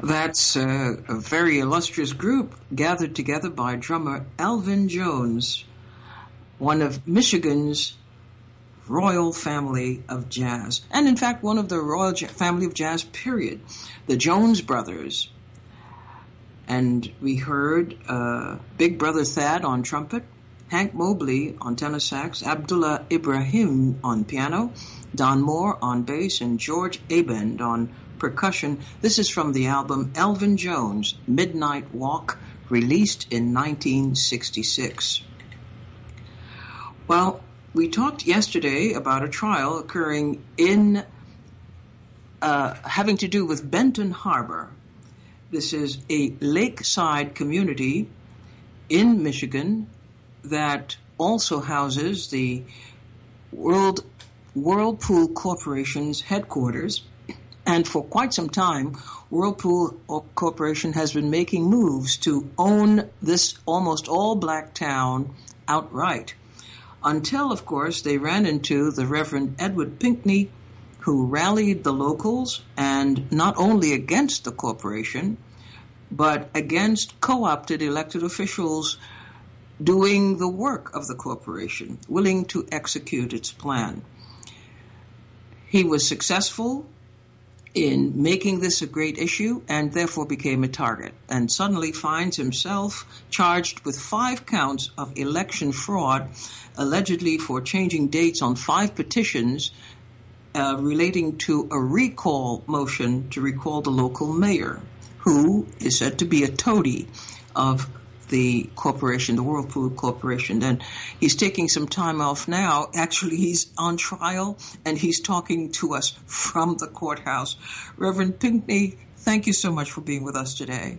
That's a very illustrious group gathered together by drummer Elvin Jones, one of Michigan's royal family of jazz, and in fact one of the royal family of jazz, period, the Jones Brothers. And we heard Big Brother Thad on trumpet, Hank Mobley on tenor sax, Abdullah Ibrahim on piano, Don Moore on bass, and George Abend on percussion. This is from the album Elvin Jones, Midnight Walk, released in 1966. Well, we talked yesterday about a trial occurring in having to do with Benton Harbor. This is a lakeside community in Michigan that also houses the Whirlpool Corporation's headquarters. And for quite some time, Whirlpool Corporation has been making moves to own this almost all-black town outright. Until, of course, they ran into the Reverend Edward Pinkney, who rallied the locals, and not only against the corporation, but against co-opted elected officials doing the work of the corporation, willing to execute its plan. He was successful in making this a great issue and therefore became a target, and suddenly finds himself charged with 5 counts of election fraud, allegedly for changing dates on 5 petitions relating to a recall motion to recall the local mayor, who is said to be a toady of the corporation, the Whirlpool Corporation. And he's taking some time off now. Actually, he's on trial, and he's talking to us from the courthouse. Reverend Pinkney, thank you so much for being with us today.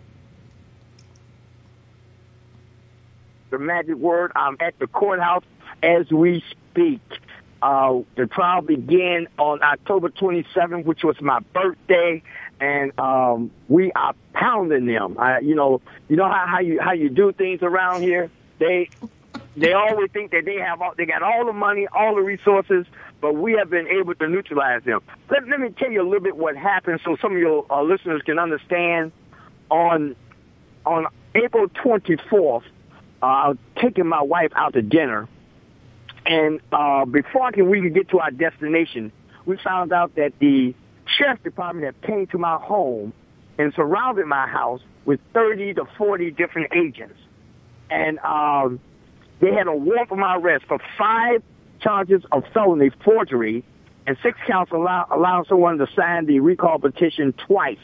The magic word, I'm at the courthouse as we speak. The trial began on October 27th, which was my birthday, and we are pounding them. You know how you do things around here. They always think that they got all the money, all the resources, but we have been able to neutralize them. Let me tell you a little bit what happened, so some of your listeners can understand. On April 24th, I was taking my wife out to dinner. And before we could get to our destination, we found out that the sheriff's department had came to my home and surrounded my house with 30 to 40 different agents. And they had a warrant for my arrest for 5 charges of felony forgery and 6 counts allowing someone to sign the recall petition twice.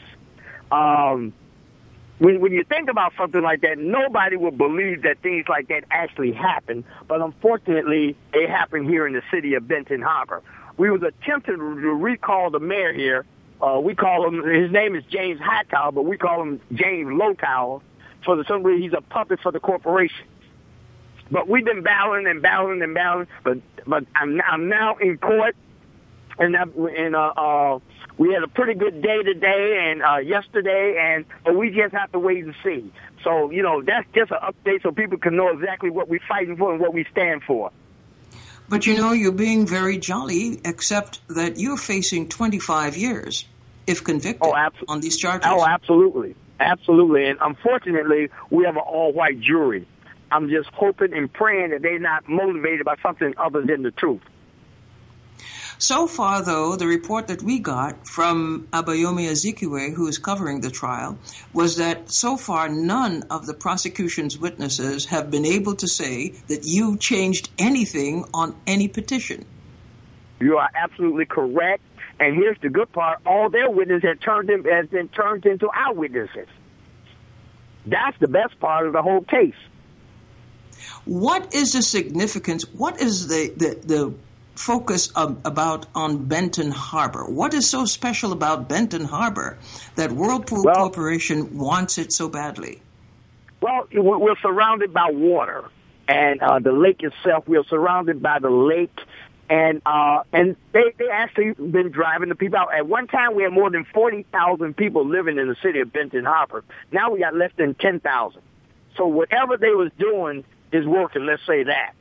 When you think about something like that, nobody would believe that things like that actually happen. But unfortunately, it happened here in the city of Benton Harbor. We was attempting to recall the mayor here. We call him, his name is James Hightower, but we call him James Lowtower. For some reason, he's a puppet for the corporation. But we've been battling, but I'm now in court, and we had a pretty good day today and yesterday, but we just have to wait and see. So, that's just an update so people can know exactly what we're fighting for and what we stand for. But, you're being very jolly, except that you're facing 25 years if convicted on these charges. Oh, absolutely. Absolutely. And unfortunately, we have an all-white jury. I'm just hoping and praying that they're not motivated by something other than the truth. So far, though, the report that we got from Abayomi Azikiwe, who is covering the trial, was that so far none of the prosecution's witnesses have been able to say that you changed anything on any petition. You are absolutely correct. And here's the good part. All their witnesses has been turned into our witnesses. That's the best part of the whole case. What is the significance? What is the focus on Benton Harbor? What is so special about Benton Harbor that Whirlpool Corporation wants it so badly? Well, we're surrounded by water, and the lake itself, we're surrounded by the lake, and they actually been driving the people out. At one time, we had more than 40,000 people living in the city of Benton Harbor. Now we got less than 10,000. So whatever they was doing is working, let's say that.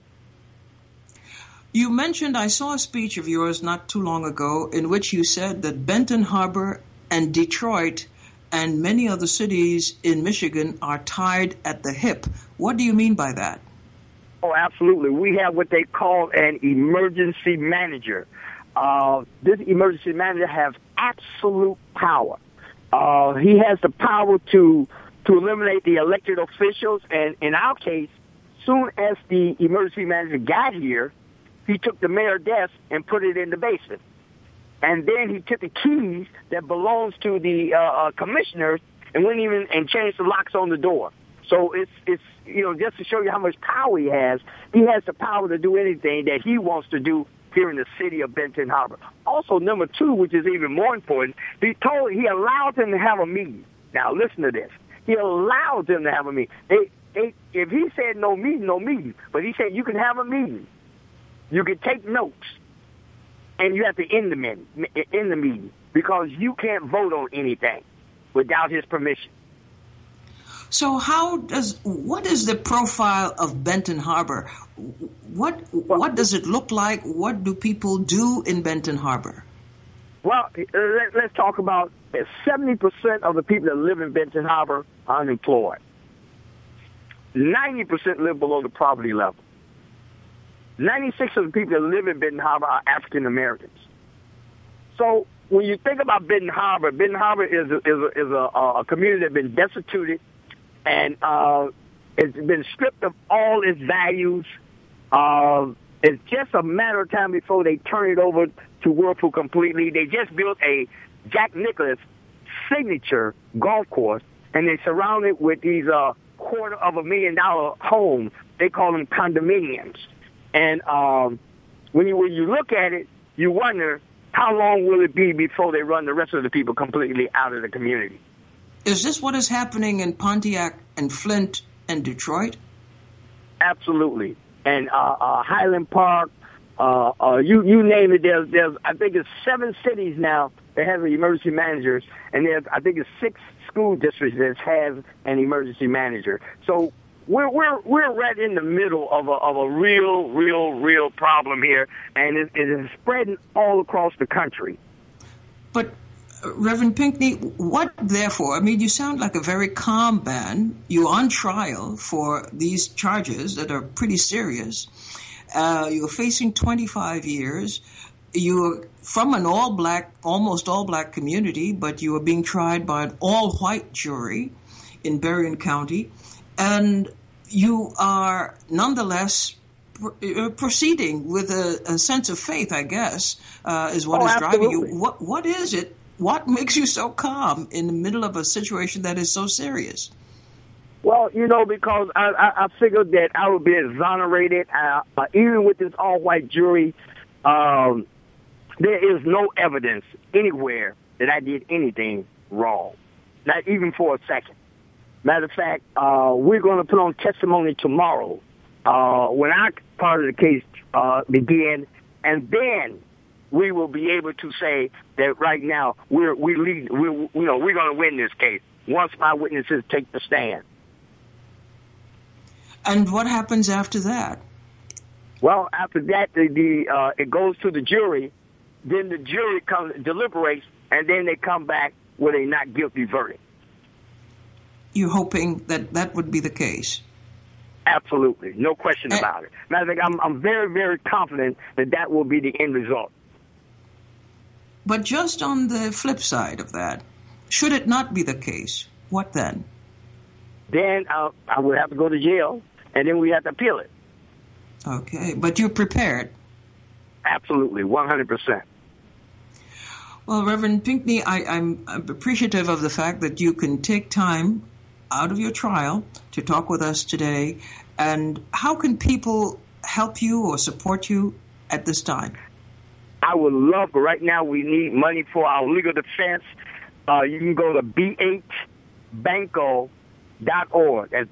You mentioned, I saw a speech of yours not too long ago in which you said that Benton Harbor and Detroit and many other cities in Michigan are tied at the hip. What do you mean by that? Oh, absolutely. We have what they call an emergency manager. This emergency manager has absolute power. He has the power to eliminate the elected officials, and in our case, soon as the emergency manager got here, he took the mayor's desk and put it in the basement. And then he took the keys that belongs to the commissioners and went even and changed the locks on the door. So it's just to show you how much power he has the power to do anything that he wants to do here in the city of Benton Harbor. Also, number two, which is even more important, he allowed them to have a meeting. Now, listen to this. He allowed them to have a meeting. If he said no meeting, no meeting. But he said you can have a meeting. You can take notes. And you have to end the meeting because you can't vote on anything without his permission. So what is the profile of Benton Harbor? What does it look like? What do people do in Benton Harbor? Well, let's talk about 70% of the people that live in Benton Harbor are unemployed. 90% live below the poverty level. 96% of the people that live in Benton Harbor are African Americans. So when you think about Benton Harbor is a community that's been destituted and it's been stripped of all its values. It's just a matter of time before they turn it over to Whirlpool completely. They just built a Jack Nicklaus signature golf course, and they surround it with these $250,000 homes. They call them condominiums. And when you look at it, you wonder how long will it be before they run the rest of the people completely out of the community. Is this what is happening in Pontiac and Flint and Detroit? Absolutely. And Highland Park, you name it. There's I think it's 7 cities now that have emergency managers, and I think it's 6 school districts that have an emergency manager. So we're right in the middle of a real problem here, and it is spreading all across the country. But Reverend Pinckney, what therefore? I mean, you sound like a very calm man. You're on trial for these charges that are pretty serious. You're facing 25 years. You're from an almost all-black community, but you are being tried by an all-white jury in Berrien County. And you are nonetheless proceeding with a sense of faith, I guess, is what is driving you. What is it? What makes you so calm in the middle of a situation that is so serious? Well, because I figured that I would be exonerated. Even with this all-white jury, there is no evidence anywhere that I did anything wrong, not even for a second. Matter of fact, we're going to put on testimony tomorrow when our part of the case begins, and then we will be able to say that right now we're going to win this case once my witnesses take the stand. And what happens after that? Well, after that, it goes to the jury. Then the jury deliberates, and then they come back with a not guilty verdict. You're hoping that would be the case? Absolutely, no question about it. Matter of fact, I'm very, very confident that will be the end result. But just on the flip side of that, should it not be the case, what then? Then I would have to go to jail, and then we have to appeal it. Okay, but you're prepared? Absolutely, 100%. Well, Reverend Pinckney, I'm appreciative of the fact that you can take time out of your trial to talk with us today. And how can people help you or support you at this time? I would love, but right now we need money for our legal defense. You can go to bhbanco.org. That's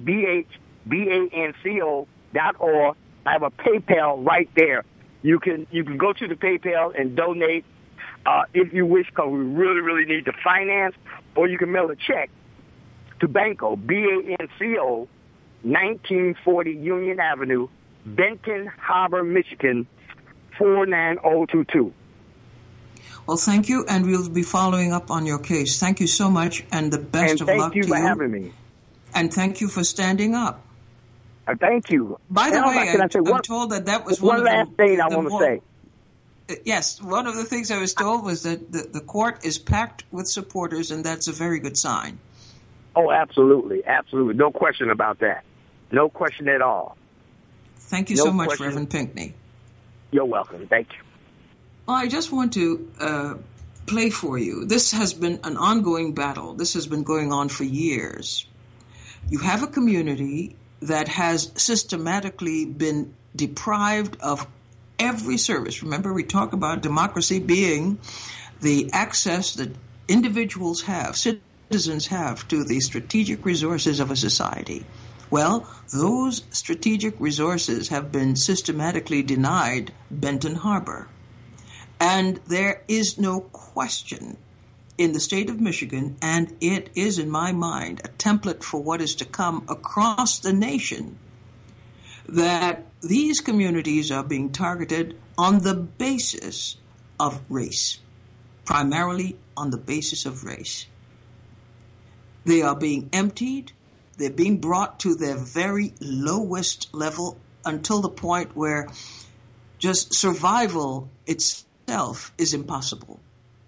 bhbanco.org. I have a PayPal right there. You can go to the PayPal and donate if you wish, because we really, really need the finance, or you can mail a check to Banco, BANCO, 1940 Union Avenue, Benton Harbor, Michigan, 49022. Well, thank you, and we'll be following up on your case. Thank you so much, and the best of luck to you. And thank you for having me. And thank you for standing up. Thank you. By the way, I'm told that was one last thing I want to say. Yes, one of the things I was told was that the court is packed with supporters, and that's a very good sign. Oh, absolutely. Absolutely. No question about that. No question at all. Thank you so much, Reverend Pinckney. You're welcome. Thank you. Well, I just want to play for you. This has been an ongoing battle. This has been going on for years. You have a community that has systematically been deprived of every service. Remember, we talk about democracy being the access that individuals have, citizens have, to the strategic resources of a society. Well, those strategic resources have been systematically denied Benton Harbor. And there is no question in the state of Michigan, and it is, in my mind, a template for what is to come across the nation, that these communities are being targeted on the basis of race, primarily on the basis of race. They are being emptied. They're being brought to their very lowest level until the point where just survival itself is impossible.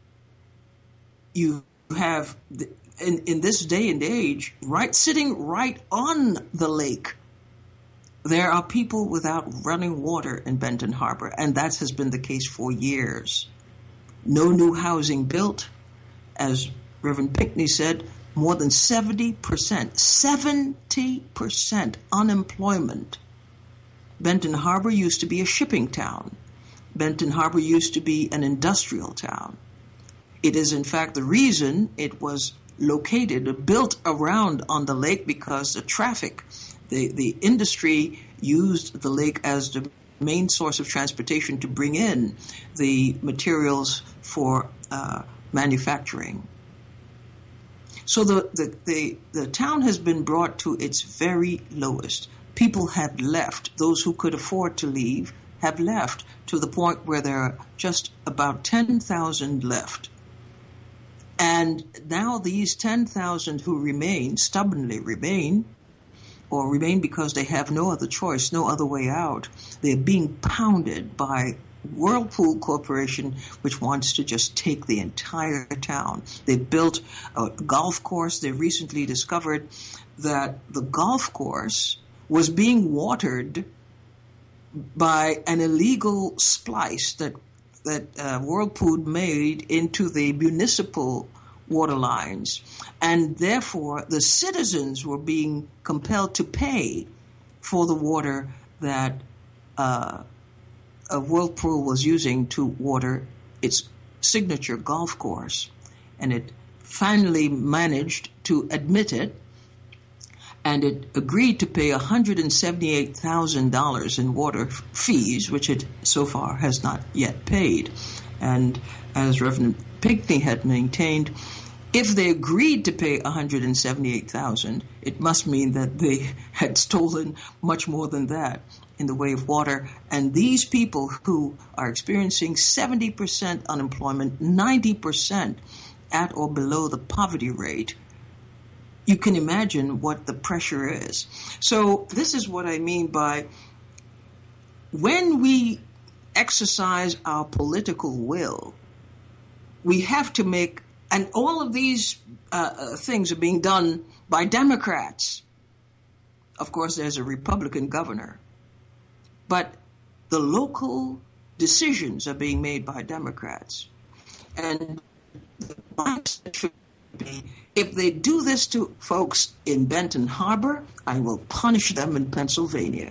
You have, in this day and age, sitting right on the lake, there are people without running water in Benton Harbor, and that has been the case for years. No new housing built. As Reverend Pinckney said, more than 70% unemployment. Benton Harbor used to be a shipping town. Benton Harbor used to be an industrial town. It is, in fact, the reason it was built around on the lake, because the traffic, the industry used the lake as the main source of transportation to bring in the materials for manufacturing. So the town has been brought to its very lowest. People have left. Those who could afford to leave have left, to the point where there are just about 10,000 left. And now these 10,000 who stubbornly remain because they have no other choice, no other way out. They're being pounded by Whirlpool Corporation, which wants to just take the entire town. They built a golf course. They recently discovered that the golf course was being watered by an illegal splice that Whirlpool made into the municipal water lines, and therefore the citizens were being compelled to pay for the water that Whirlpool was using to water its signature golf course. And it finally managed to admit it, and it agreed to pay $178,000 in water fees, which it so far has not yet paid. And as Reverend Pinckney had maintained, if they agreed to pay $178,000, it must mean that they had stolen much more than that in the way of water. And these people who are experiencing 70% unemployment, 90% at or below the poverty rate, you can imagine what the pressure is. So this is what I mean by, when we exercise our political will, we have to make, and all of these things are being done by Democrats. Of course, there's a Republican governor. But the local decisions are being made by Democrats. And the mindset should be, if they do this to folks in Benton Harbor, I will punish them in Pennsylvania.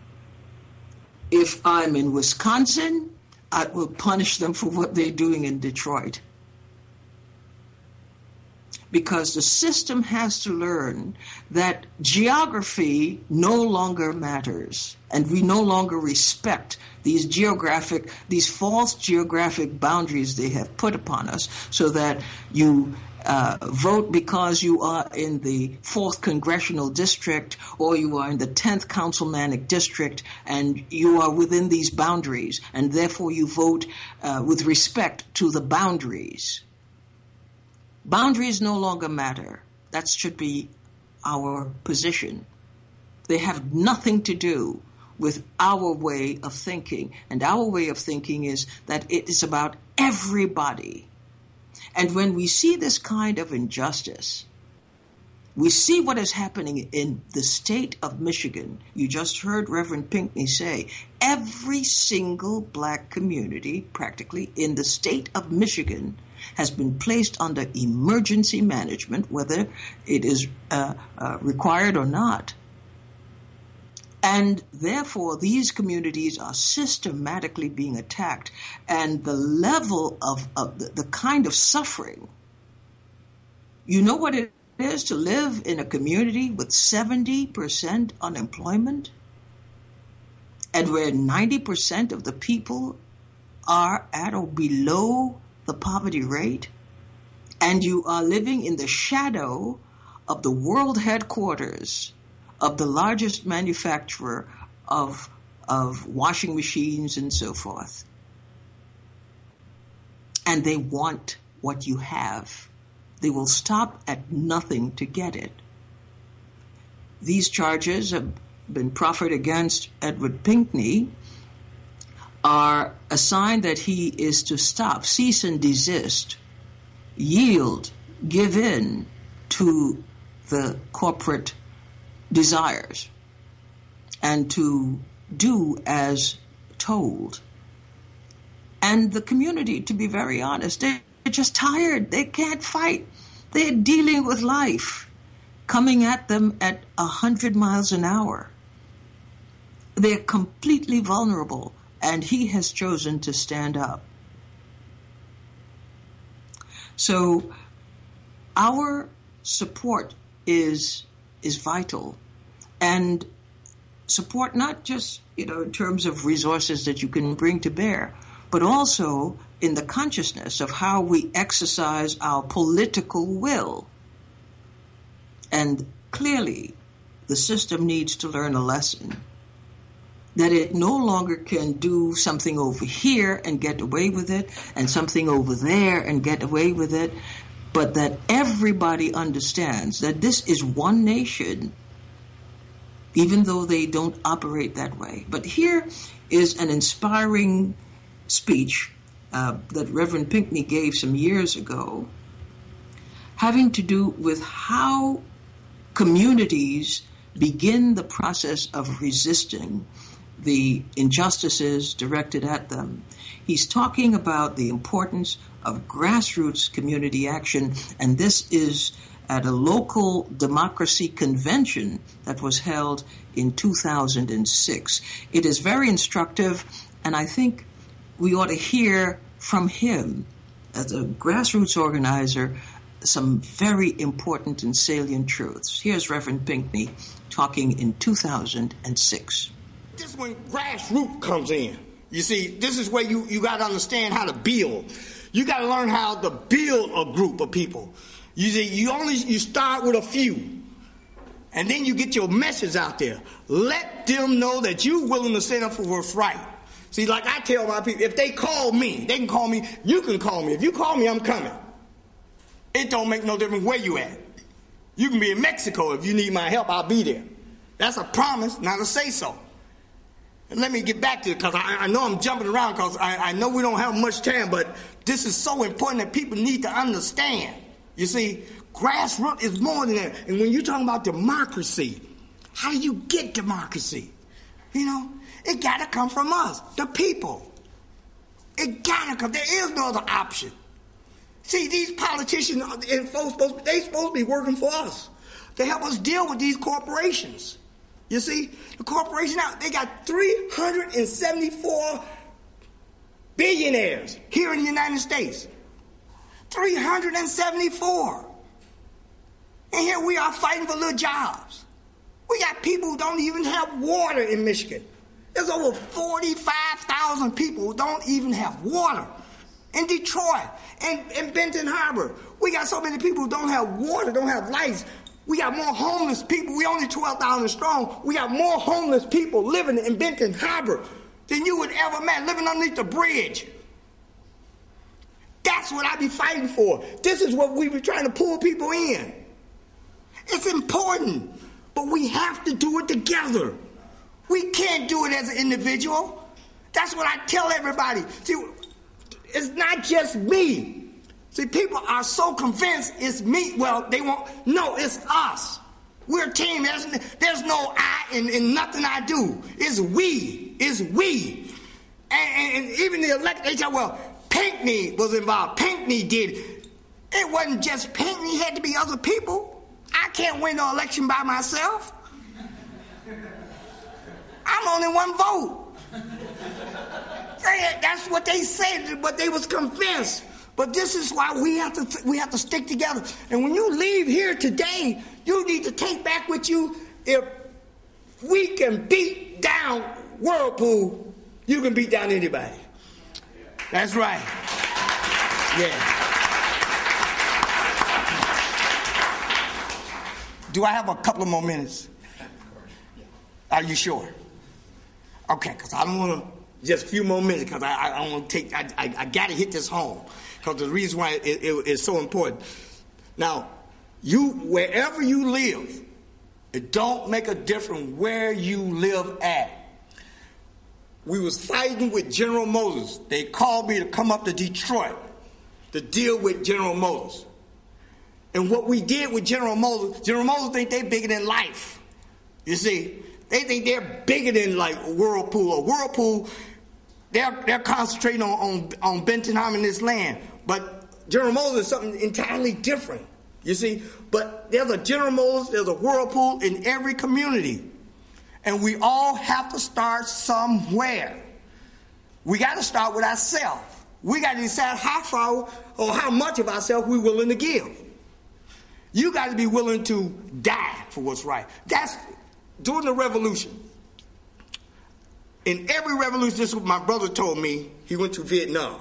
If I'm in Wisconsin, I will punish them for what they're doing in Detroit. Because the system has to learn that geography no longer matters, and we no longer respect these false geographic boundaries they have put upon us, so that you vote because you are in the 4th Congressional District or you are in the 10th Councilmanic District and you are within these boundaries and therefore you vote with respect to the boundaries. Boundaries no longer matter. That should be our position. They have nothing to do with our way of thinking. And our way of thinking is that it is about everybody. And when we see this kind of injustice, we see what is happening in the state of Michigan. You just heard Reverend Pinckney say every single black community practically in the state of Michigan has been placed under emergency management, whether it is required or not. And therefore, these communities are systematically being attacked. And the level of the kind of suffering, you know what it is to live in a community with 70% unemployment? And where 90% of the people are at or below the poverty rate? And you are living in the shadow of the world headquarters of the largest manufacturer of washing machines and so forth. And they want what you have. They will stop at nothing to get it. These charges have been proffered against Edward Pinckney are a sign that he is to stop, cease and desist, yield, give in to the corporate desires and to do as told. And the community, to be very honest, they're just tired. They can't fight. They're dealing with life coming at them at 100 miles an hour. They're completely vulnerable, and he has chosen to stand up. So our support is vital. And support not just, in terms of resources that you can bring to bear, but also in the consciousness of how we exercise our political will. And clearly, the system needs to learn a lesson that it no longer can do something over here and get away with it, and something over there and get away with it, but that everybody understands that this is one nation, even though they don't operate that way. But here is an inspiring speech that Reverend Pinckney gave some years ago, having to do with how communities begin the process of resisting the injustices directed at them. He's talking about the importance of grassroots community action, and this is at a local democracy convention that was held in 2006. It is very instructive, and I think we ought to hear from him, as a grassroots organizer, some very important and salient truths. Here's Reverend Pinckney talking in 2006. This is when grassroots comes in. You see, this is where you got to understand how to build. You got to learn how to build a group of people. You see, you start with a few, and then you get your message out there. Let them know that you're willing to stand up for what's right. See, like I tell my people, if they call me, they can call me. You can call me. If you call me, I'm coming. It don't make no difference where you at. You can be in Mexico. If you need my help, I'll be there. That's a promise, not a say-so. And let me get back to it, because I know I'm jumping around, because I know we don't have much time, but this is so important that people need to understand. You see, grassroots is more than that. And when you're talking about democracy, how do you get democracy? It got to come from us, the people. It got to come. There is no other option. See, these politicians and folks, they supposed to be working for us to help us deal with these corporations. You see, the corporation now, they got 374 billionaires here in the United States. 374. And here we are fighting for little jobs. We got people who don't even have water in Michigan. There's over 45,000 people who don't even have water. In Detroit, in Benton Harbor, we got so many people who don't have water, don't have lights. We got more homeless people. We only 12,000 strong. We got more homeless people living in Benton Harbor than you would ever imagine, living underneath the bridge. That's what I be fighting for. This is what we be trying to pull people in. It's important, but we have to do it together. We can't do it as an individual. That's what I tell everybody. See, it's not just me. See, people are so convinced it's me. Well, they won't. No, it's us. We're a team. There's no I in nothing I do. It's we. It's we. And even the elect, they say, well, Pinckney was involved. Pinckney did it. It wasn't just Pinckney. It had to be other people. I can't win no election by myself. I'm only one vote. That's what they said, but they was convinced. But this is why we have to stick together. And when you leave here today, you need to take back with you. If we can beat down Whirlpool, you can beat down anybody. That's right. Yeah. Do I have a couple of more minutes? Are you sure? Okay, because I don't want to, just a few more minutes, because I don't want to take, I got to hit this home. Because the reason why it's so important. Now, wherever you live, it don't make a difference where you live at. We was fighting with General Motors. They called me to come up to Detroit to deal with General Motors. And what we did with General Motors think they're bigger than life. You see, they think they're bigger than like Whirlpool. Or Whirlpool, they're concentrating on Benton Harbor and this land. But General Motors is something entirely different, you see. But there's a General Motors, there's a Whirlpool in every community. And we all have to start somewhere. We got to start with ourselves. We got to decide how far or how much of ourselves we're willing to give. You got to be willing to die for what's right. That's during the revolution. In every revolution, this is what my brother told me. He went to Vietnam.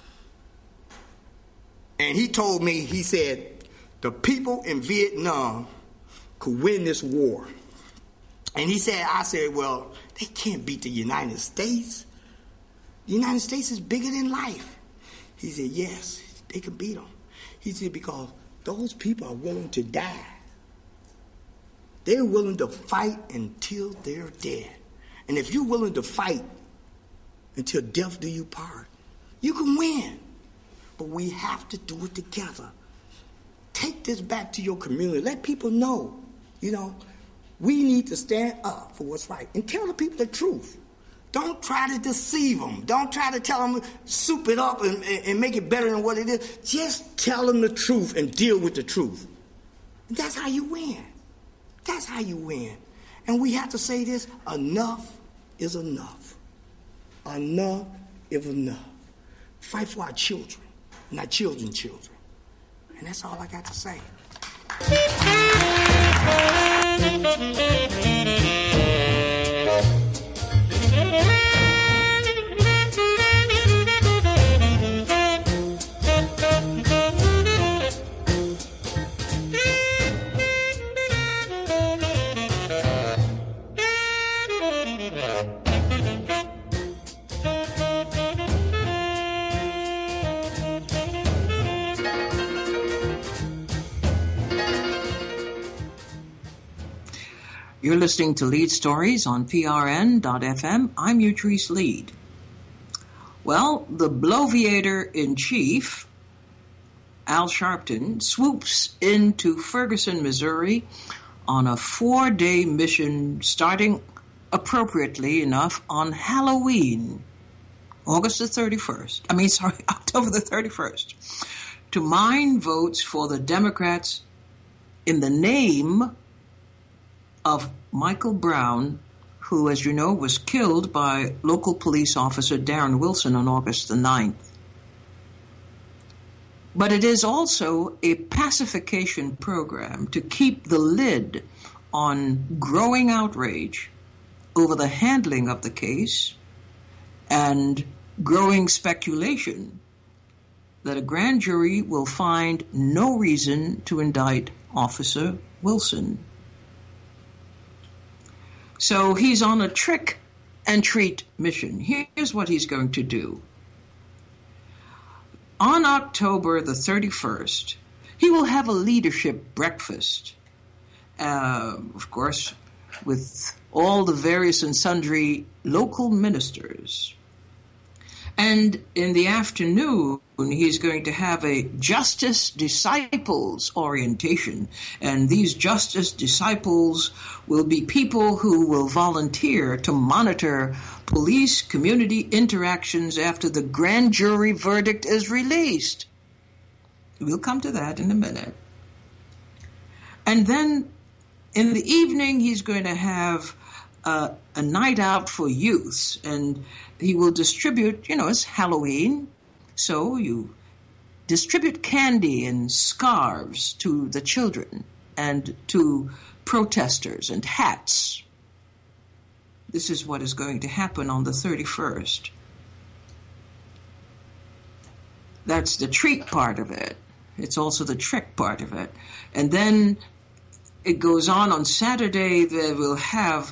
And he told me, he said, the people in Vietnam could win this war. And I said, well, they can't beat the United States. The United States is bigger than life. He said, yes, they can beat them. He said, because those people are willing to die. They're willing to fight until they're dead. And if you're willing to fight until death do you part, you can win. But we have to do it together. Take this back to your community. Let people know, we need to stand up for what's right. And tell the people the truth. Don't try to deceive them. Don't try to tell them, soup it up and make it better than what it is. Just tell them the truth and deal with the truth. And that's how you win. That's how you win. And we have to say this, enough is enough. Enough is enough. Fight for our children and our children's children. And that's all I got to say. You're listening to Lead Stories on PRN.FM. I'm Utrice Lead. Well, the bloviator-in-chief, Al Sharpton, swoops into Ferguson, Missouri on a 4-day mission starting, appropriately enough, on Halloween, October the 31st, to mine votes for the Democrats in the name of Michael Brown, who, as you know, was killed by local police officer Darren Wilson on August the 9th. But it is also a pacification program to keep the lid on growing outrage over the handling of the case and growing speculation that a grand jury will find no reason to indict Officer Wilson. So he's on a trick and treat mission. Here's what he's going to do. On October the 31st, he will have a leadership breakfast, of course, with all the various and sundry local ministers. And in the afternoon, he's going to have a Justice Disciples orientation. And these Justice Disciples will be people who will volunteer to monitor police-community interactions after the grand jury verdict is released. We'll come to that in a minute. And then in the evening, he's going to have a night out for youths, and he will distribute, it's Halloween, so you distribute candy and scarves to the children and to protesters and hats. This is what is going to happen on the 31st. That's the treat part of it. It's also the trick part of it. And then it goes on Saturday. They will have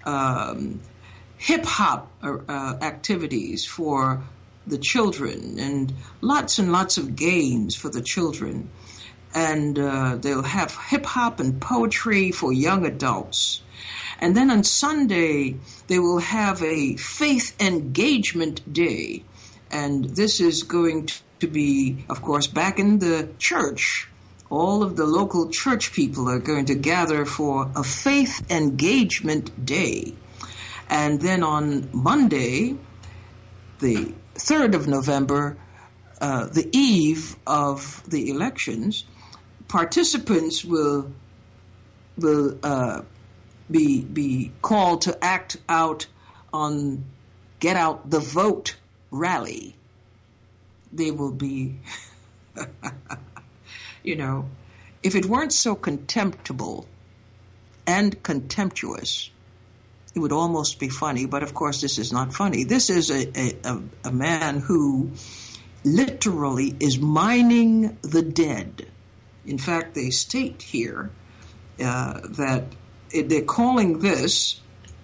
hip-hop activities for the children and lots of games for the children. And they'll have hip-hop and poetry for young adults. And then on Sunday, they will have a faith engagement day. And this is going to be, of course, back in the church. All of the local church people are going to gather for a faith engagement day. And then on Monday, the 3rd of November, the eve of the elections, participants will be called to act out on Get Out the Vote rally. They will be, if it weren't so contemptible and contemptuous, it would almost be funny. But of course, this is not funny. This is a man who literally is mining the dead. In fact, they state here that they're calling this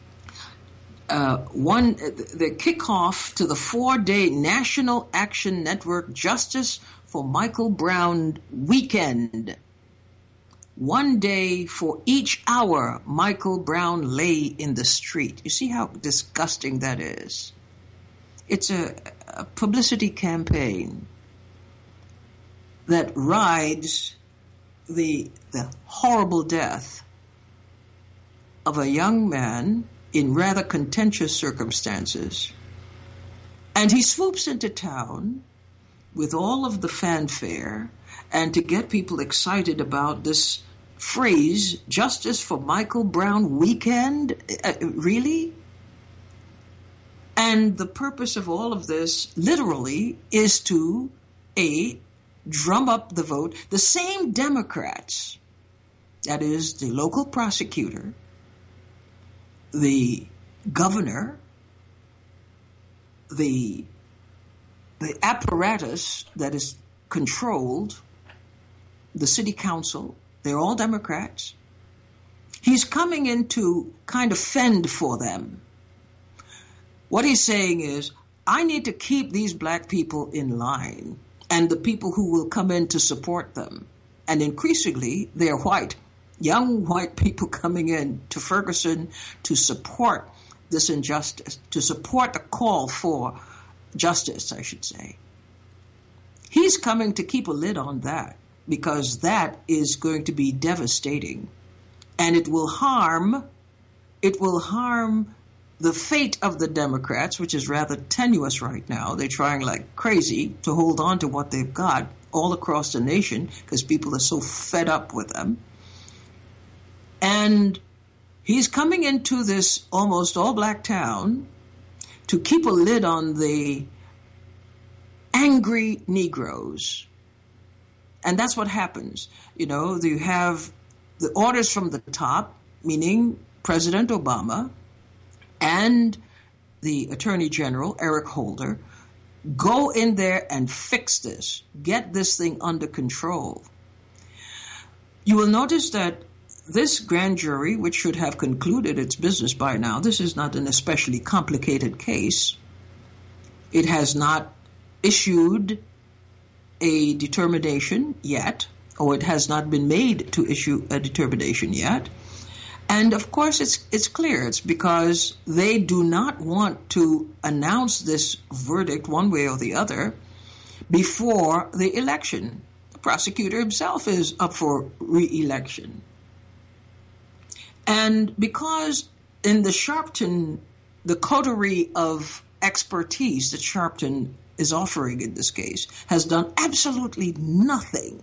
the kickoff to the 4-day National Action Network Justice for Michael Brown weekend. 1 day for each hour Michael Brown lay in the street. You see how disgusting that is? It's a publicity campaign that rides the horrible death of a young man in rather contentious circumstances. And he swoops into town with all of the fanfare and to get people excited about this phrase, Justice for Michael Brown weekend? Really? And the purpose of all of this, literally, is to, drum up the vote. The same Democrats, that is, the local prosecutor, the governor, the apparatus that is controlled, the city council, they're all Democrats. He's coming in to kind of fend for them. What he's saying is, I need to keep these black people in line and the people who will come in to support them. And increasingly, they're white, young white people coming in to Ferguson to support this injustice, to support the call for justice, I should say. He's coming to keep a lid on that because that is going to be devastating. And it will harm the fate of the Democrats, which is rather tenuous right now. They're trying like crazy to hold on to what they've got all across the nation because people are so fed up with them. And he's coming into this almost all-black town to keep a lid on the angry Negroes. And that's what happens. You have the orders from the top, meaning President Obama and the Attorney General, Eric Holder. Go in there and fix this. Get this thing under control. You will notice that this grand jury, which should have concluded its business by now, this is not an especially complicated case. It has not issued a determination yet, or it has not been made to issue a determination yet. And of course, it's clear. It's because they do not want to announce this verdict one way or the other before the election. The prosecutor himself is up for re-election. And because in the Sharpton, the coterie of expertise that Sharpton is offering in this case has done absolutely nothing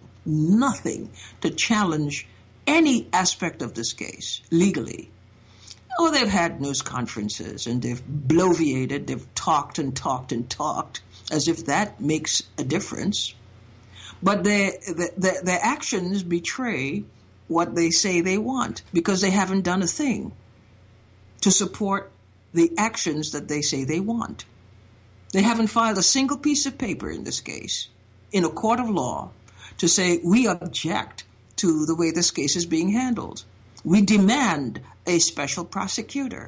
to challenge any aspect of this case legally. Oh, they've had news conferences and they've bloviated, they've talked and talked and talked as if that makes a difference. But their actions betray what they say they want because they haven't done a thing to support the actions that they say they want. They haven't filed a single piece of paper in this case in a court of law to say we object to the way this case is being handled. We demand a special prosecutor.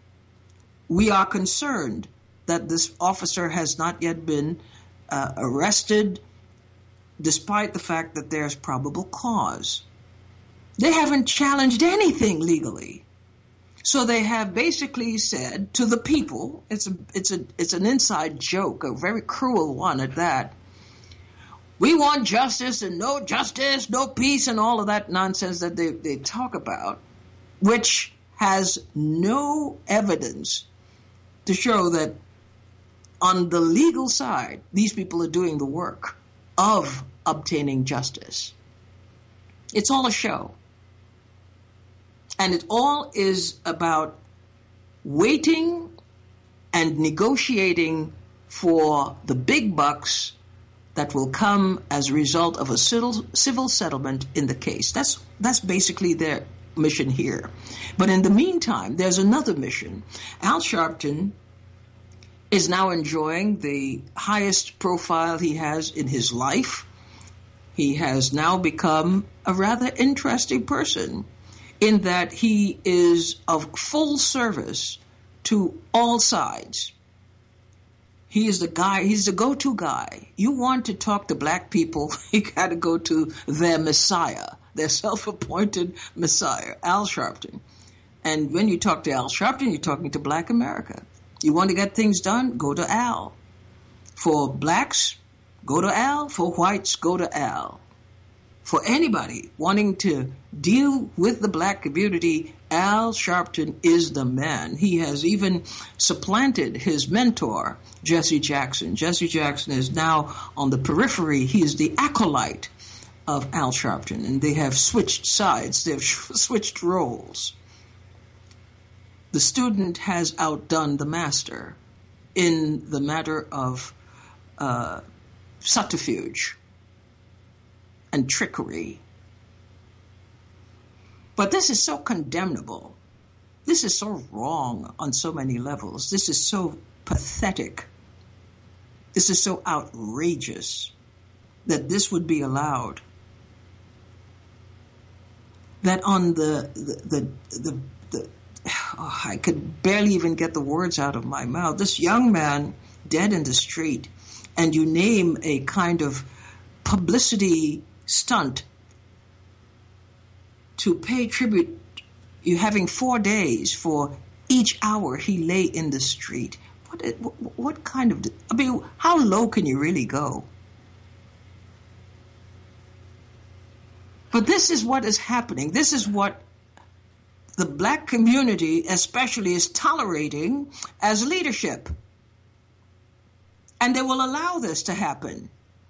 We are concerned that this officer has not yet been arrested despite the fact that there's probable cause. They haven't challenged anything legally. So they have basically said to the people, it's an inside joke, a very cruel one at that, we want justice and no justice, no peace, and all of that nonsense that they talk about, which has no evidence to show that on the legal side, these people are doing the work of obtaining justice. It's all a show. And it all is about waiting and negotiating for the big bucks that will come as a result of a civil settlement in the case. That's basically their mission here. But in the meantime, there's another mission. Al Sharpton is now enjoying the highest profile he has in his life. He has now become a rather interesting person in that he is of full service to all sides. He is the guy, he's the go-to guy. You want to talk to black people, you got to go to their messiah, their self-appointed messiah, Al Sharpton. And when you talk to Al Sharpton, you're talking to black America. You want to get things done, go to Al. For blacks, go to Al. For whites, go to Al. For anybody wanting to deal with the black community, Al Sharpton is the man. He has even supplanted his mentor, Jesse Jackson. Jesse Jackson is now on the periphery. He is the acolyte of Al Sharpton, and they have switched sides. They have switched roles. The student has outdone the master in the matter of subterfuge and trickery. But this is so condemnable. This is so wrong on so many levels. This is so pathetic. This is so outrageous that this would be allowed. That on I could barely even get the words out of my mouth. This young man dead in the street, and you name a kind of publicity stunt to pay tribute. You're having 4 days for each hour he lay in the street. What kind of, I mean, how low can you really go? But this is what is happening. This is what the black community especially is tolerating as leadership. And they will allow this to happen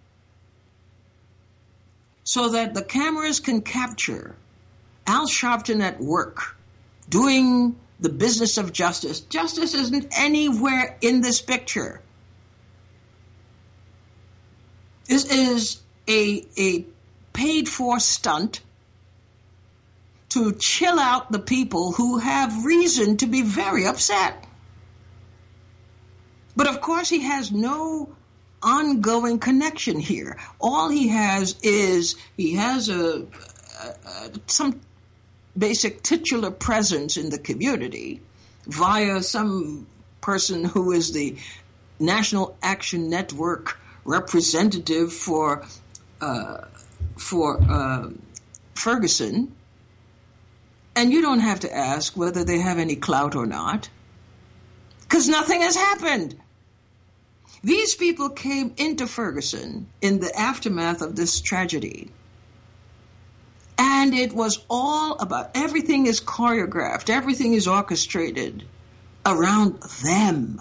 so that the cameras can capture Al Sharpton at work doing the business of justice. Justice isn't anywhere in this picture. This is a paid-for stunt to chill out the people who have reason to be very upset. But of course he has no ongoing connection here. All he has is some basic titular presence in the community via some person who is the National Action Network representative for Ferguson. And you don't have to ask whether they have any clout or not, because nothing has happened. These people came into Ferguson in the aftermath of this tragedy. And it was all about, everything is choreographed, everything is orchestrated around them.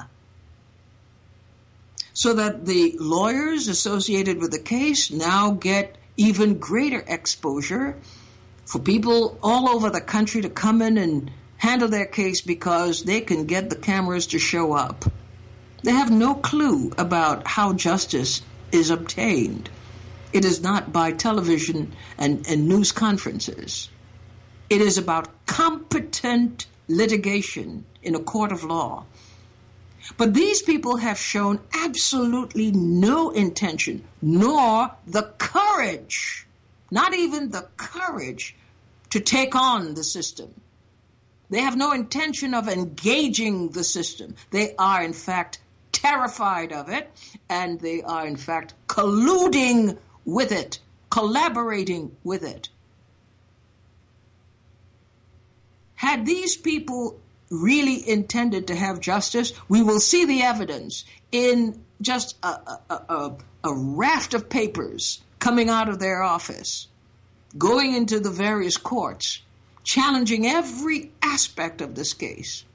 So that the lawyers associated with the case now get even greater exposure for people all over the country to come in and handle their case because they can get the cameras to show up. They have no clue about how justice is obtained. It is not by television and news conferences. It is about competent litigation in a court of law. But these people have shown absolutely no intention, nor the courage, not even the courage, to take on the system. They have no intention of engaging the system. They are, in fact, terrified of it, and they are, in fact, colluding with it, collaborating with it. Had these people really intended to have justice, we will see the evidence in just a raft of papers coming out of their office, going into the various courts, challenging every aspect of this case.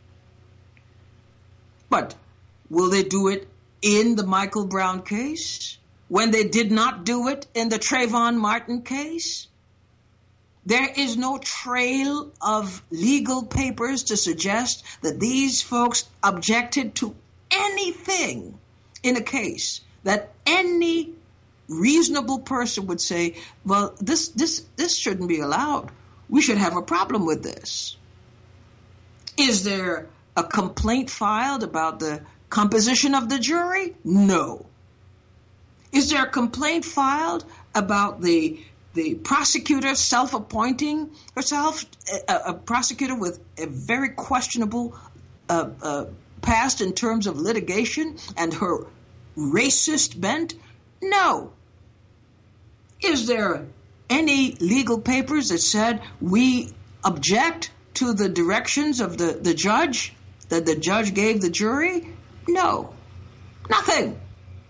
But will they do it in the Michael Brown case when they did not do it in the Trayvon Martin case? There is no trail of legal papers to suggest that these folks objected to anything in a case that any reasonable person would say, well, this shouldn't be allowed. We should have a problem with this. Is there a complaint filed about the composition of the jury? No. Is there a complaint filed about the prosecutor self-appointing herself, a prosecutor with a very questionable past in terms of litigation and her racist bent? No. Is there any legal papers that said we object to the directions of the judge that the judge gave the jury? No. Nothing.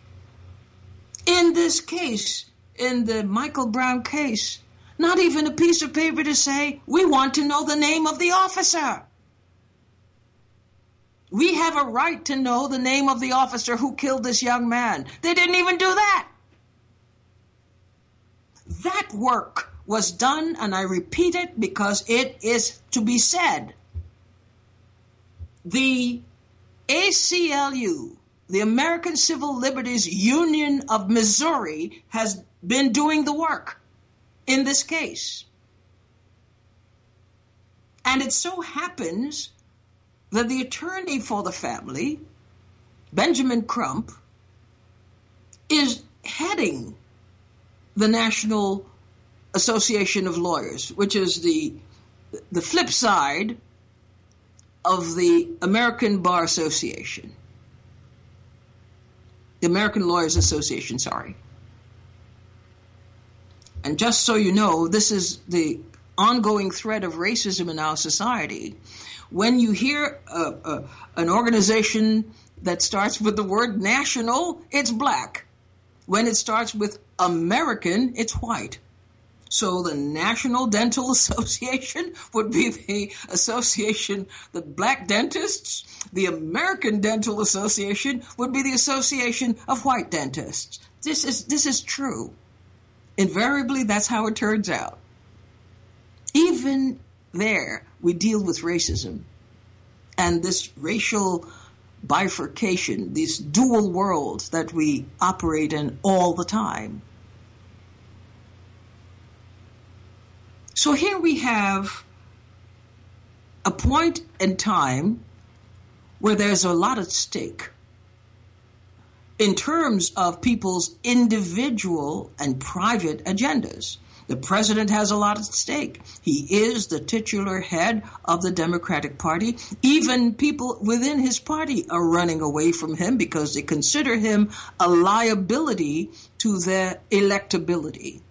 In this case, in the Michael Brown case, not even a piece of paper to say, we want to know the name of the officer. We have a right to know the name of the officer who killed this young man. They didn't even do that. That work was done, and I repeat it because it is to be said. The ACLU, the American Civil Liberties Union of Missouri, has been doing the work in this case. And it so happens that the attorney for the family, Benjamin Crump, is heading the National Association of Lawyers, which is the flip side of the American Bar Association. The American Lawyers Association, sorry. And just so you know, this is the ongoing threat of racism in our society. When you hear an organization that starts with the word national, it's black. When it starts with American, it's white. So the National Dental Association would be the association, the black dentists. The American Dental Association would be the association of white dentists. This is true. Invariably, that's how it turns out. Even there, we deal with racism and this racial bifurcation, this dual world that we operate in all the time. So here we have a point in time where there's a lot at stake in terms of people's individual and private agendas. The president has a lot at stake. He is the titular head of the Democratic Party. Even people within his party are running away from him because they consider him a liability to their electability.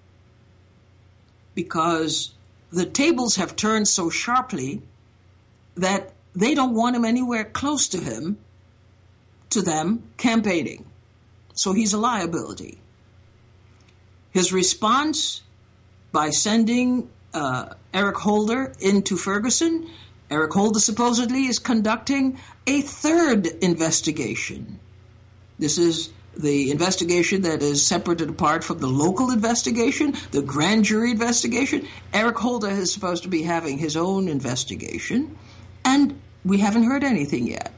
Because the tables have turned so sharply that they don't want him anywhere close to them campaigning. So he's a liability. His response by sending Eric Holder into Ferguson, Eric Holder supposedly is conducting a third investigation. This is the investigation that is separate and apart from the local investigation, the grand jury investigation. Eric Holder is supposed to be having his own investigation, and we haven't heard anything yet.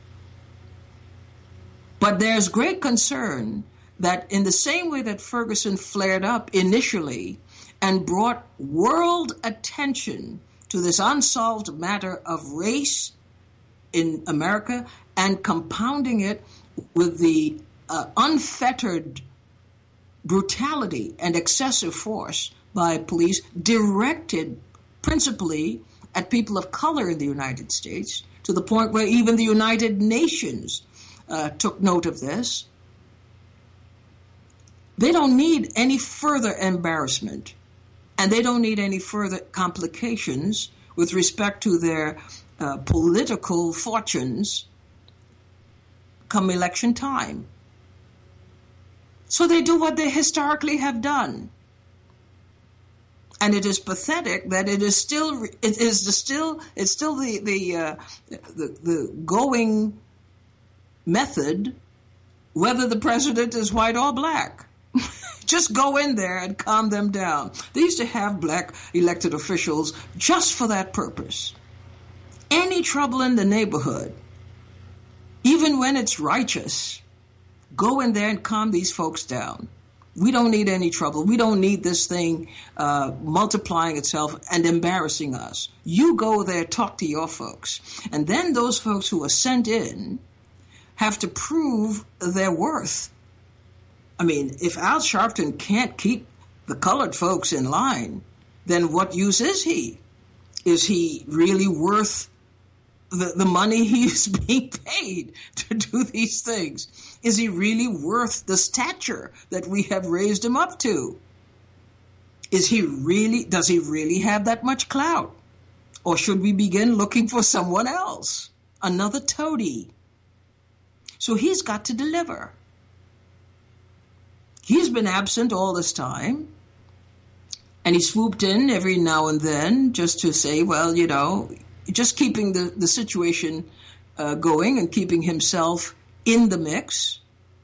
But there's great concern that in the same way that Ferguson flared up initially and brought world attention to this unsolved matter of race in America and compounding it with the unfettered brutality and excessive force by police directed principally at people of color in the United States, to the point where even the United Nations took note of this. They don't need any further embarrassment, and they don't need any further complications with respect to their political fortunes come election time. So they do what they historically have done. And it is pathetic that it's still the going method, whether the president is white or black. Just go in there and calm them down. They used to have black elected officials just for that purpose. Any trouble in the neighborhood, even when it's righteous, go in there and calm these folks down. We don't need any trouble. We don't need this thing multiplying itself and embarrassing us. You go there, talk to your folks. And then those folks who are sent in have to prove their worth. I mean, if Al Sharpton can't keep the colored folks in line, then what use is he? Is he really worth the money he's being paid to do these things? Is he really worth the stature that we have raised him up to? Does he really have that much clout? Or should we begin looking for someone else? Another toady? So he's got to deliver. He's been absent all this time, and he swooped in every now and then just to say, well, you know, just keeping the situation going and keeping himself in the mix.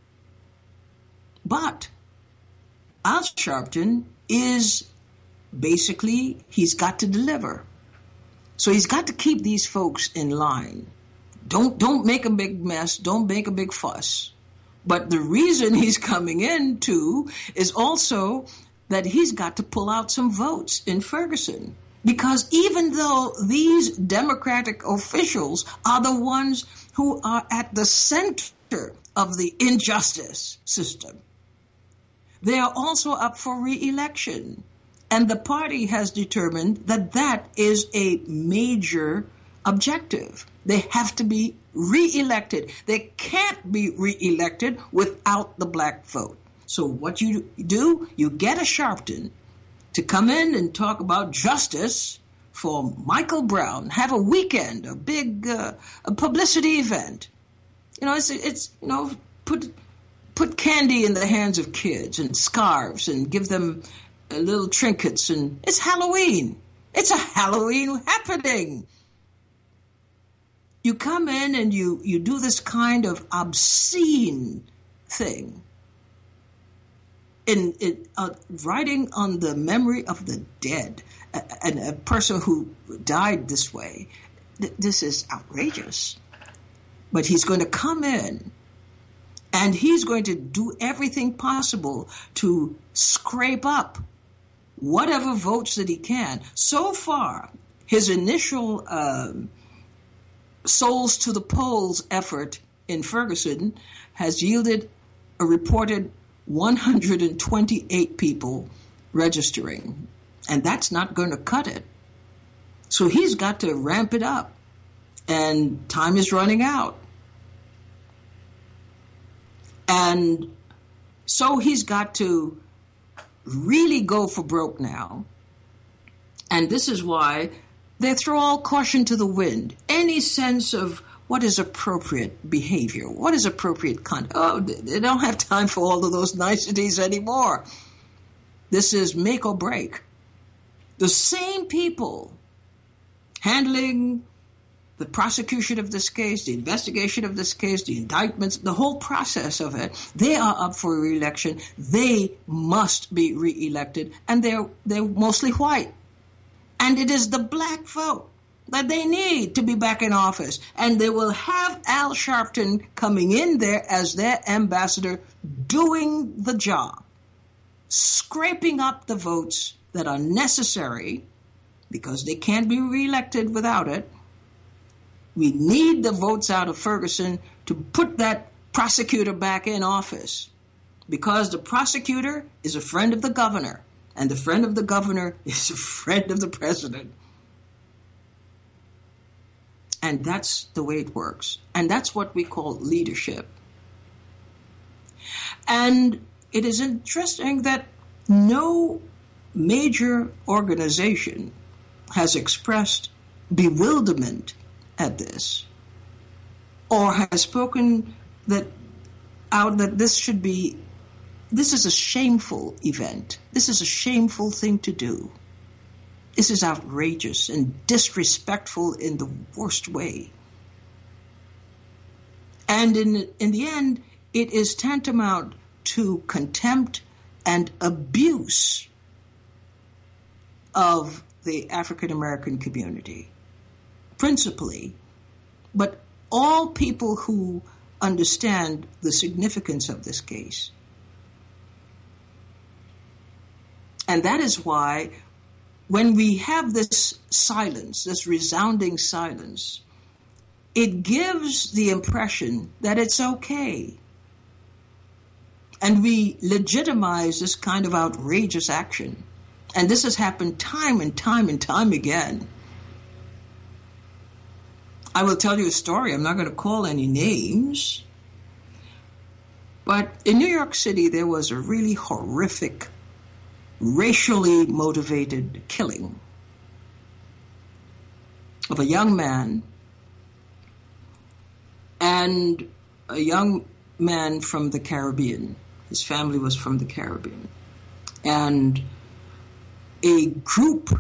But Al Sharpton is basically, he's got to deliver. So he's got to keep these folks in line. Don't make a big mess. Don't make a big fuss. But the reason he's coming into is also that he's got to pull out some votes in Ferguson. Because even though these Democratic officials are the ones who are at the center of the injustice system, they are also up for re-election. And the party has determined that that is a major objective. They have to be re-elected. They can't be re-elected without the black vote. So what you do, you get a Sharpton to come in and talk about justice for Michael Brown, have a weekend, a big a publicity event. You know, it's you know, put candy in the hands of kids and scarves and give them little trinkets, and it's Halloween. It's a Halloween happening. You come in and you do this kind of obscene thing in writing on the memory of the dead, and a person who died this way. This is outrageous. But he's going to come in and he's going to do everything possible to scrape up whatever votes that he can. So far, his initial souls to the polls effort in Ferguson has yielded a reported 128 people registering. And that's not going to cut it. So he's got to ramp it up. And time is running out. And so he's got to really go for broke now. And this is why they throw all caution to the wind. Any sense of what is appropriate behavior, what is appropriate conduct. Oh, they don't have time for all of those niceties anymore. This is make or break. The same people handling the prosecution of this case, the investigation of this case, the indictments, the whole process of it, they are up for re-election. They must be re-elected, and they're mostly white. And it is the black vote that they need to be back in office. And they will have Al Sharpton coming in there as their ambassador, doing the job, scraping up the votes that are necessary, because they can't be reelected without it. We need the votes out of Ferguson to put that prosecutor back in office, because the prosecutor is a friend of the governor, and the friend of the governor is a friend of the president. And that's the way it works. And that's what we call leadership. And it is interesting that no major organization has expressed bewilderment at this, or has spoken out that this is a shameful event. This is a shameful thing to do. This is outrageous and disrespectful in the worst way. And in the end, it is tantamount to contempt and abuse of the African American community, principally, but all people who understand the significance of this case. And that is why when we have this silence, this resounding silence, it gives the impression that it's okay. And we legitimize this kind of outrageous action. And this has happened time and time and time again. I will tell you a story. I'm not going to call any names. But in New York City, there was a really horrific, racially motivated killing of a young man, and a young man from the Caribbean. His family was from the Caribbean. And a group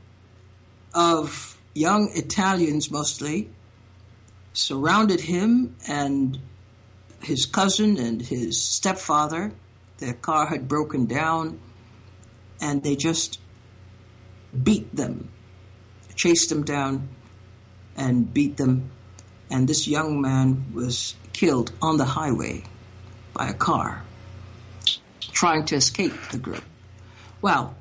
of young Italians mostly surrounded him and his cousin and his stepfather. Their car had broken down, and they just beat them, chased them down and beat them. And this young man was killed on the highway by a car, trying to escape the group. Well,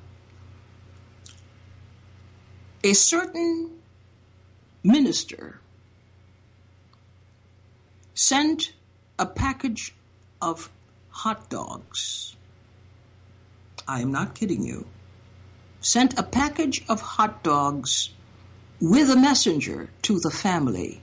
a certain minister sent a package of hot dogs. I am not kidding you. Sent a package of hot dogs with a messenger to the family,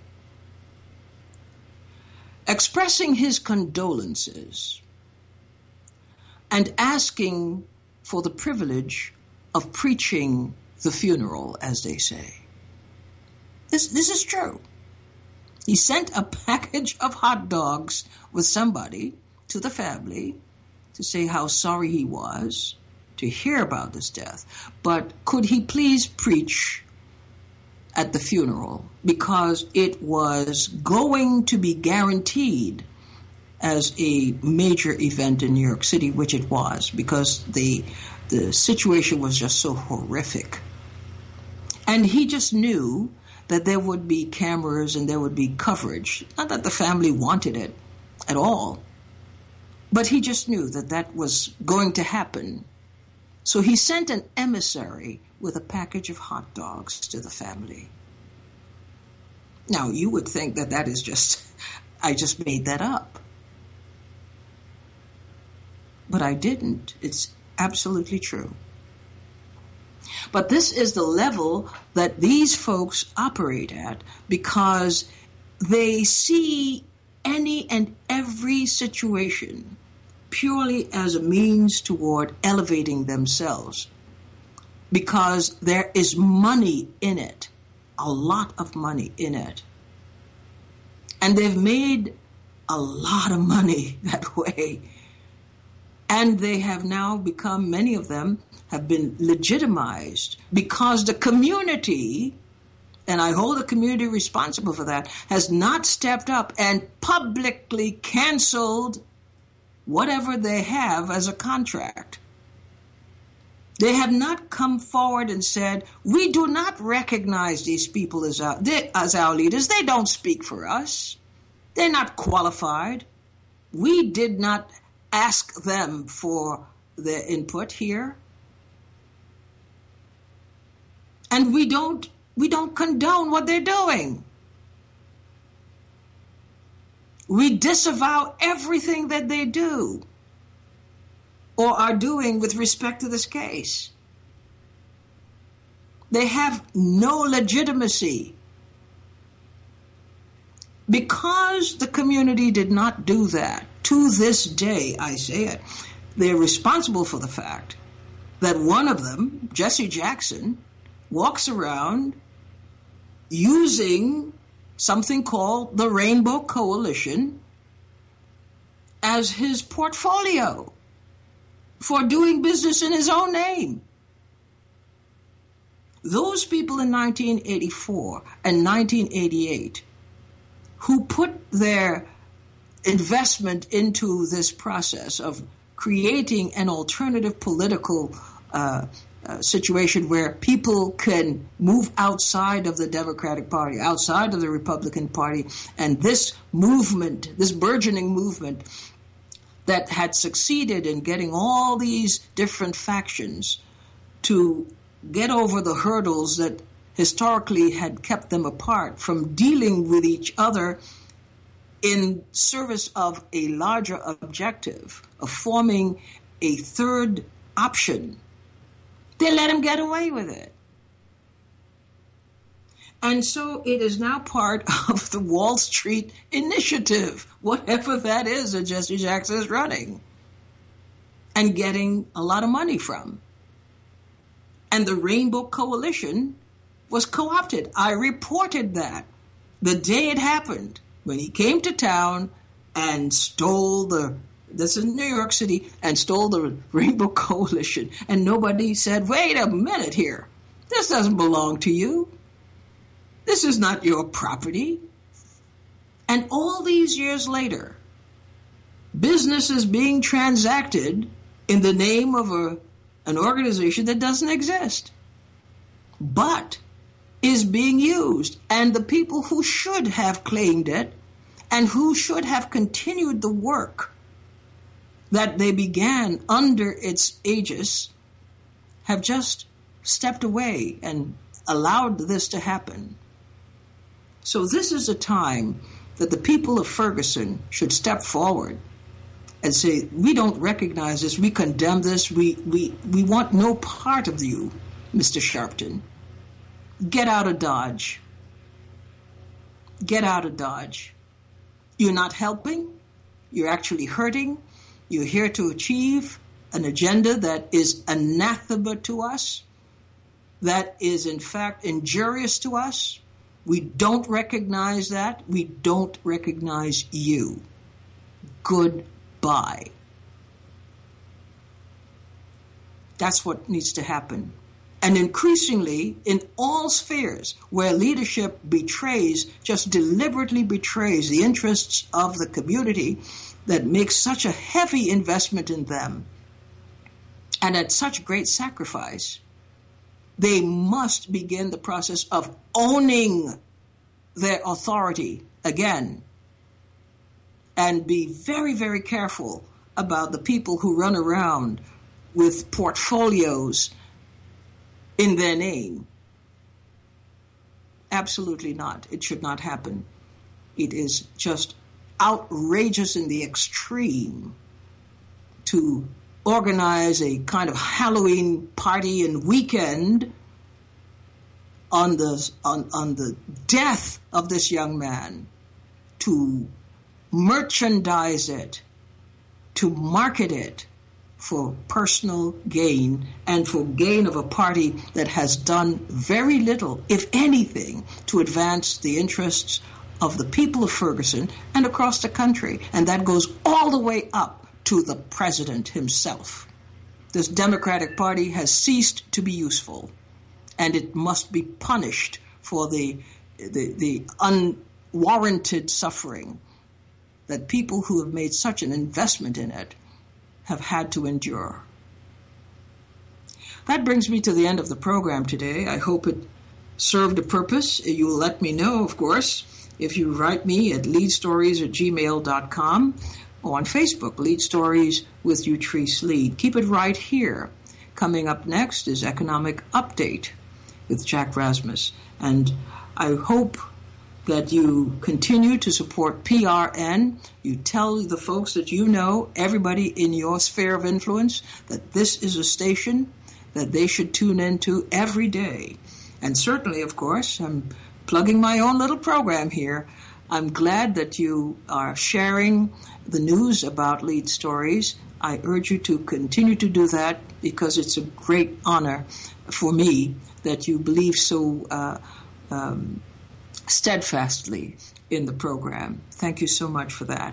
expressing his condolences and asking for the privilege of preaching the funeral, as they say. This is true. He sent a package of hot dogs with somebody to the family to say how sorry he was to hear about this death, but could he please preach at the funeral, because it was going to be guaranteed as a major event in New York City, which it was, because the situation was just so horrific. And he just knew that there would be cameras and there would be coverage. Not that the family wanted it at all, but he just knew that that was going to happen. So he sent an emissary with a package of hot dogs to the family. Now, you would think that that is just, I just made that up. but I didn't. It's absolutely true. But this is the level that these folks operate at because they see any and every situation purely as a means toward elevating themselves, because there is money in it, a lot of money in it. And they've made a lot of money that way. And they have now become, many of them have been legitimized because the community, and I hold the community responsible for that, has not stepped up and publicly canceled whatever they have as a contract. They have not come forward and said, we do not recognize these people as our leaders. They don't speak for us. They're not qualified. We did not ask them for their input here. And we don't condone what they're doing. We disavow everything that they do or are doing with respect to this case. They have no legitimacy. Because the community did not do that, to this day, I say it, they're responsible for the fact that one of them, Jesse Jackson, walks around using something called the Rainbow Coalition as his portfolio for doing business in his own name. Those people in 1984 and 1988 who put their investment into this process of creating an alternative political situation where people can move outside of the Democratic Party, outside of the Republican Party, and this movement, this burgeoning movement that had succeeded in getting all these different factions to get over the hurdles that historically had kept them apart from dealing with each other in service of a larger objective of forming a third option. They let him get away with it. And so it is now part of the Wall Street Initiative, whatever that is that Jesse Jackson is running and getting a lot of money from. And the Rainbow Coalition was co-opted. I reported that the day it happened, when he came to town and stole this is New York City, and stole the Rainbow Coalition. And nobody said, wait a minute here. This doesn't belong to you. This is not your property. And all these years later, business is being transacted in the name of an organization that doesn't exist, but is being used. And the people who should have claimed it and who should have continued the work that they began under its aegis have just stepped away and allowed this to happen. So this is a time that the people of Ferguson should step forward and say, we don't recognize this, we condemn this, we want no part of you, Mr. Sharpton. Get out of Dodge. Get out of Dodge. You're not helping, you're actually hurting. You're here to achieve an agenda that is anathema to us, that is in fact injurious to us. We don't recognize that. We don't recognize you. Goodbye. That's what needs to happen. And increasingly, in all spheres where leadership betrays, just deliberately betrays the interests of the community that makes such a heavy investment in them and at such great sacrifice, they must begin the process of owning their authority again and be very, very careful about the people who run around with portfolios in their name. Absolutely not. It should not happen. It is just outrageous in the extreme to organize a kind of Halloween party and weekend on the death of this young man, to merchandise it, to market it for personal gain and for gain of a party that has done very little, if anything, to advance the interests of the people of Ferguson and across the country. And that goes all the way up to the president himself. This Democratic Party has ceased to be useful, and it must be punished for the unwarranted suffering that people who have made such an investment in it have had to endure. That brings me to the end of the program today. I hope it served a purpose. You'll let me know, of course, if you write me at leadstories@gmail.com or on Facebook, Lead Stories with Utrice Lead. Keep it right here. Coming up next is Economic Update with Jack Rasmus. And I hope that you continue to support PRN. You tell the folks that you know, everybody in your sphere of influence, that this is a station that they should tune into every day. And certainly, of course, I'm plugging my own little program here. I'm glad that you are sharing the news about Lead Stories. I urge you to continue to do that because it's a great honor for me that you believe so steadfastly in the program. Thank you so much for that.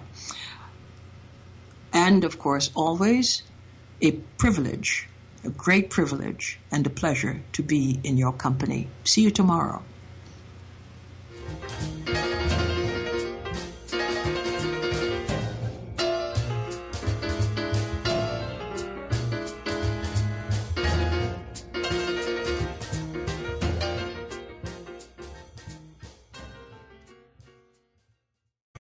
And, of course, always a privilege, a great privilege and a pleasure to be in your company. See you tomorrow.